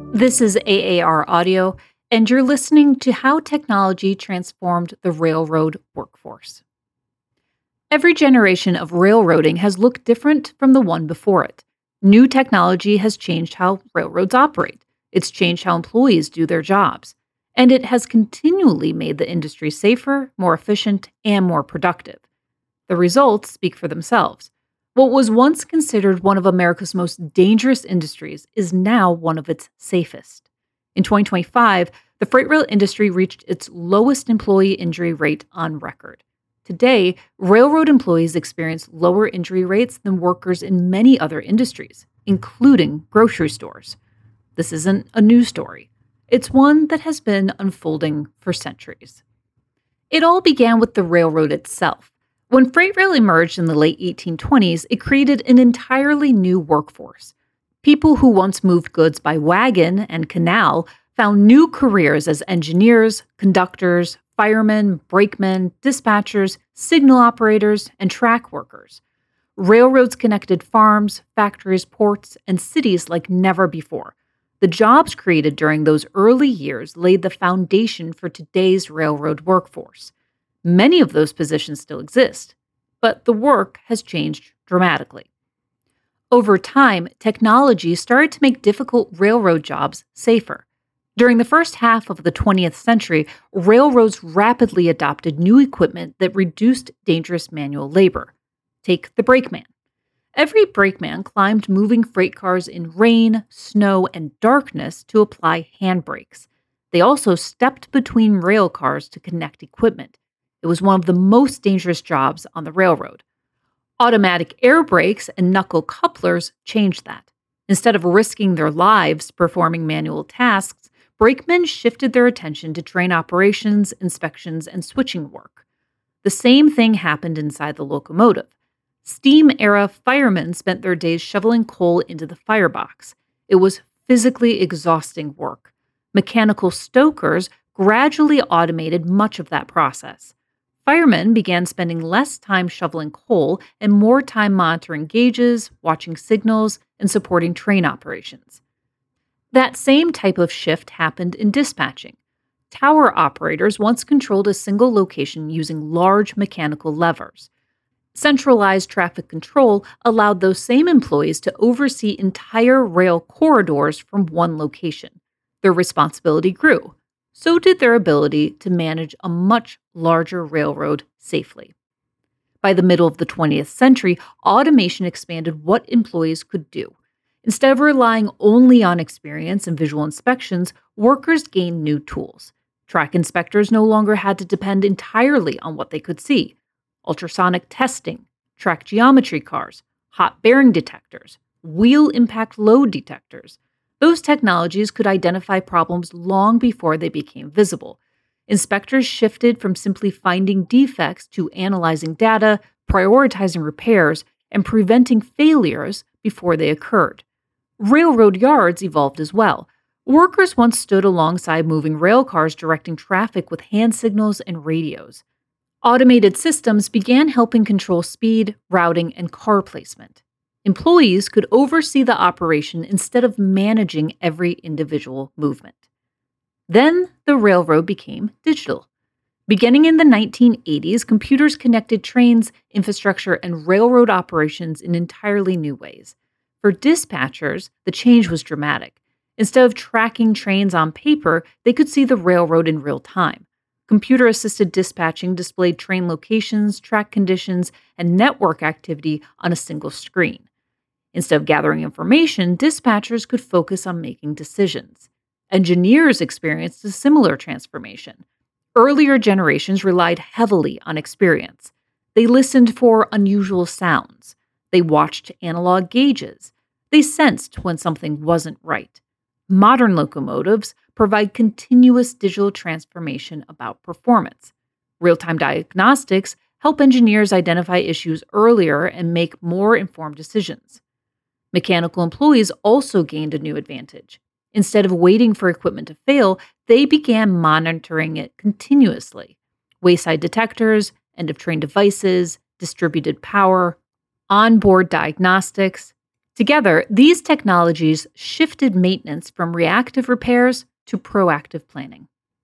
This is AAR Audio, and you're listening to How Technology Transformed the Railroad Workforce. Every generation of railroading has looked different from the one before it. New technology has changed how railroads operate. It's changed how employees do their jobs. And it has continually made the industry safer, more efficient, and more productive. The results speak for themselves. What was once considered one of America's most dangerous industries is now one of its safest. In 2025, the freight rail industry reached its lowest employee injury rate on record. Today, railroad employees experience lower injury rates than workers in many other industries, including grocery stores. This isn't a news story. It's one that has been unfolding for centuries. It all began with the railroad itself. When freight rail emerged in the late 1820s, it created an entirely new workforce. People who once moved goods by wagon and canal found new careers as engineers, conductors, firemen, brakemen, dispatchers, signal operators, and track workers. Railroads connected farms, factories, ports, and cities like never before. The jobs created during those early years laid the foundation for today's railroad workforce. Many of those positions still exist, but the work has changed dramatically. Over time, technology started to make difficult railroad jobs safer. During the first half of the 20th century, railroads rapidly adopted new equipment that reduced dangerous manual labor. Take the brakeman. Every brakeman climbed moving freight cars in rain, snow, and darkness to apply handbrakes. They also stepped between rail cars to connect equipment. It was one of the most dangerous jobs on the railroad. Automatic air brakes and knuckle couplers changed that. Instead of risking their lives performing manual tasks, brakemen shifted their attention to train operations, inspections, and switching work. The same thing happened inside the locomotive. Steam-era firemen spent their days shoveling coal into the firebox. It was physically exhausting work. Mechanical stokers gradually automated much of that process. Firemen began spending less time shoveling coal and more time monitoring gauges, watching signals, and supporting train operations. That same type of shift happened in dispatching. Tower operators once controlled a single location using large mechanical levers. Centralized traffic control allowed those same employees to oversee entire rail corridors from one location. Their responsibility grew. So did their ability to manage a much larger railroad safely. By the middle of the 20th century, automation expanded what employees could do. Instead of relying only on experience and visual inspections, workers gained new tools. Track inspectors no longer had to depend entirely on what they could see. Ultrasonic testing, track geometry cars, hot bearing detectors, wheel impact load detectors. Those technologies could identify problems long before they became visible. Inspectors shifted from simply finding defects to analyzing data, prioritizing repairs, and preventing failures before they occurred. Railroad yards evolved as well. Workers once stood alongside moving rail cars directing traffic with hand signals and radios. Automated systems began helping control speed, routing, and car placement. Employees could oversee the operation instead of managing every individual movement. Then the railroad became digital. Beginning in the 1980s, computers connected trains, infrastructure, and railroad operations in entirely new ways. For dispatchers, the change was dramatic. Instead of tracking trains on paper, they could see the railroad in real time. Computer-assisted dispatching displayed train locations, track conditions, and network activity on a single screen. Instead of gathering information, dispatchers could focus on making decisions. Engineers experienced a similar transformation. Earlier generations relied heavily on experience. They listened for unusual sounds. They watched analog gauges. They sensed when something wasn't right. Modern locomotives provide continuous digital transformation about performance. Real-time diagnostics help engineers identify issues earlier and make more informed decisions. Mechanical employees also gained a new advantage. Instead of waiting for equipment to fail, they began monitoring it continuously. Wayside detectors, end-of-train devices, distributed power, onboard diagnostics. Together, these technologies shifted maintenance from reactive repairs to proactive planning.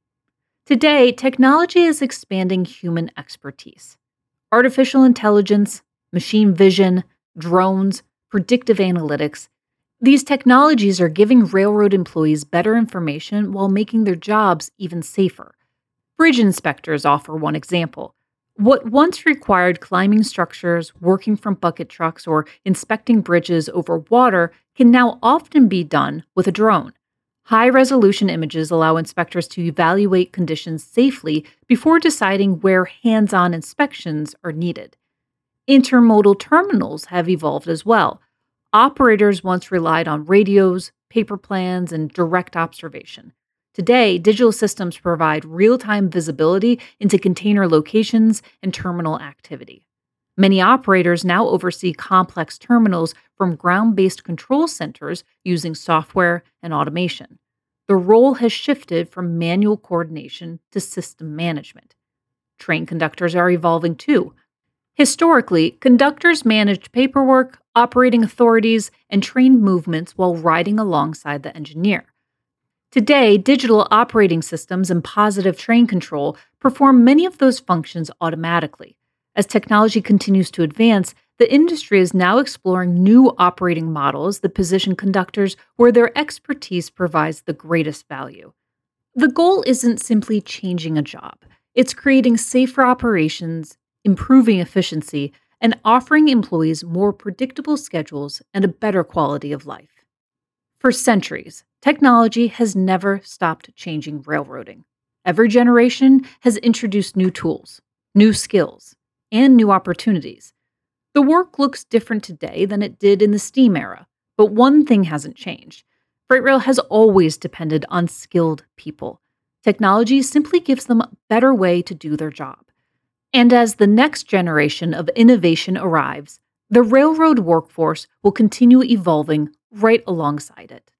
Today, technology is expanding human expertise. Artificial intelligence, machine vision, drones, predictive analytics. These technologies are giving railroad employees better information while making their jobs even safer. Bridge inspectors offer one example. What once required climbing structures, working from bucket trucks, or inspecting bridges over water can now often be done with a drone. High resolution images allow inspectors to evaluate conditions safely before deciding where hands on inspections are needed. Intermodal terminals have evolved as well. Operators once relied on radios, paper plans, and direct observation. Today, digital systems provide real time visibility into container locations and terminal activity. Many operators now oversee complex terminals from ground based control centers using software and automation. The role has shifted from manual coordination to system management. Train conductors are evolving too. Historically, conductors managed paperwork, operating authorities, and train movements while riding alongside the engineer. Today, digital operating systems and positive train control perform many of those functions automatically. As technology continues to advance, the industry is now exploring new operating models that position conductors where their expertise provides the greatest value. The goal isn't simply changing a job, it's creating safer operations, improving efficiency, and offering employees more predictable schedules and a better quality of life. For centuries, technology has never stopped changing railroading. Every generation has introduced new tools, new skills, and new opportunities. The work looks different today than it did in the steam era, but one thing hasn't changed. Freight rail has always depended on skilled people. Technology simply gives them a better way to do their job. And as the next generation of innovation arrives, the railroad workforce will continue evolving right alongside it.